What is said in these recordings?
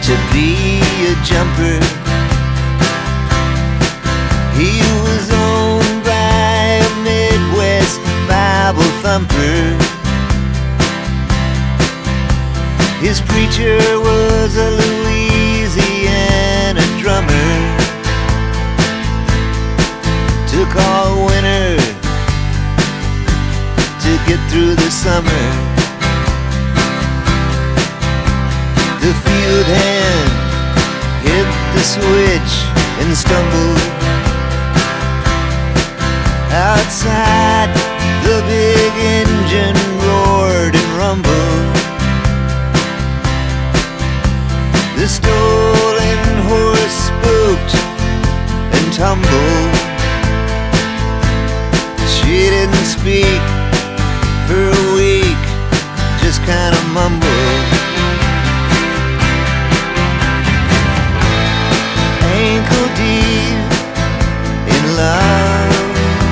to be a jumper. He was owned by a Midwest Bible thumper. His preacher was a Louisiana drummer. Took all winter to get through the summer. The field hand hit the switch and stumbled. Outside, the big engine roared and rumbled. The stolen horse spooked and tumbled. She didn't speak for a week, just kinda mumbled. Ankle deep in love.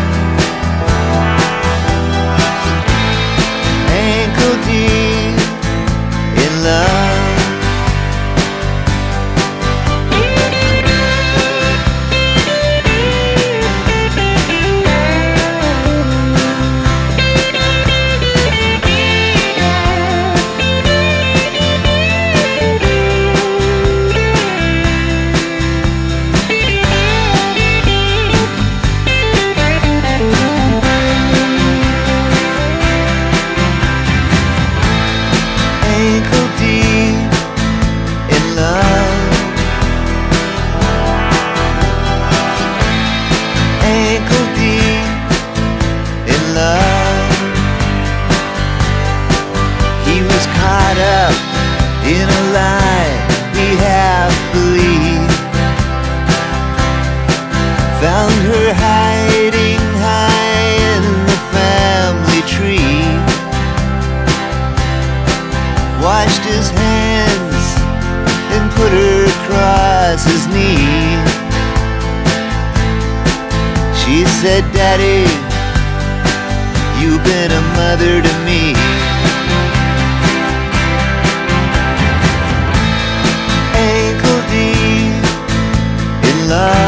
Ankle deep in love. In a lie he half believed. Found her hiding high in the family tree. Washed his hands and put her across his knee. She said, "Daddy, you've been a mother to me." Ankle deep in love.